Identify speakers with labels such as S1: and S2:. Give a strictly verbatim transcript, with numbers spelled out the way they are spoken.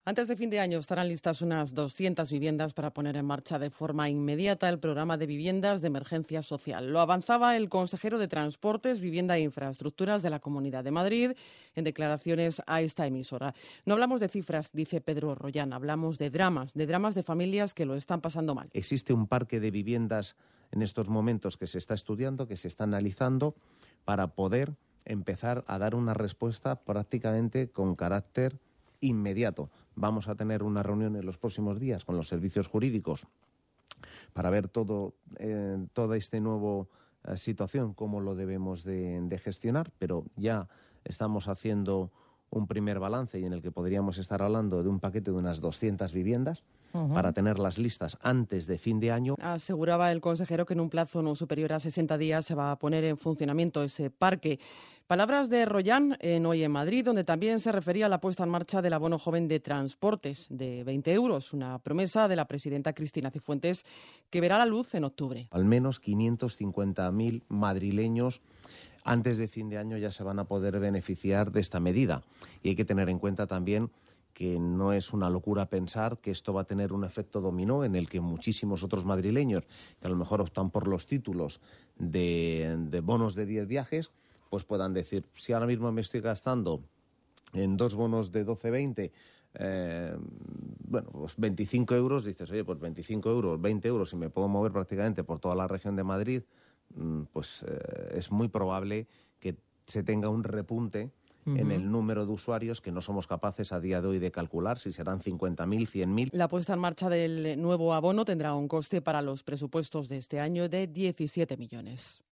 S1: Antes de fin de año estarán listas unas doscientas viviendas para poner en marcha de forma inmediata el programa de viviendas de emergencia social. Lo avanzaba el consejero de Transportes, Vivienda e Infraestructuras de la Comunidad de Madrid en declaraciones a esta emisora. No hablamos de cifras, dice Pedro Rollán, hablamos de dramas, de dramas de familias que lo están pasando mal.
S2: Existe un parque de viviendas en estos momentos que se está estudiando, que se está analizando para poder empezar a dar una respuesta prácticamente con carácter inmediato. Vamos a tener una reunión en los próximos días con los servicios jurídicos para ver todo eh, toda esta nueva eh, situación, cómo lo debemos de, de gestionar, pero ya estamos haciendo un primer balance y en el que podríamos estar hablando de un paquete de unas doscientas viviendas uh-huh. para tenerlas listas antes de fin de año.
S1: Aseguraba el consejero que en un plazo no superior a sesenta días se va a poner en funcionamiento ese parque. Palabras de Rollán en Hoy en Madrid, donde también se refería a la puesta en marcha del abono joven de transportes de veinte euros, una promesa de la presidenta Cristina Cifuentes que verá la luz en octubre.
S2: Al menos quinientos cincuenta mil madrileños antes de fin de año ya se van a poder beneficiar de esta medida. Y hay que tener en cuenta también que no es una locura pensar que esto va a tener un efecto dominó en el que muchísimos otros madrileños que a lo mejor optan por los títulos de, de bonos de diez viajes, pues puedan decir, si ahora mismo me estoy gastando en dos bonos de doce veinte, eh, bueno, pues veinticinco euros, dices, oye, pues veinticinco euros, veinte euros, y me puedo mover prácticamente por toda la región de Madrid, pues eh, es muy probable que se tenga un repunte uh-huh. en el número de usuarios que no somos capaces a día de hoy de calcular si serán cincuenta mil, cien mil.
S1: La puesta en marcha del nuevo abono tendrá un coste para los presupuestos de este año de diecisiete millones.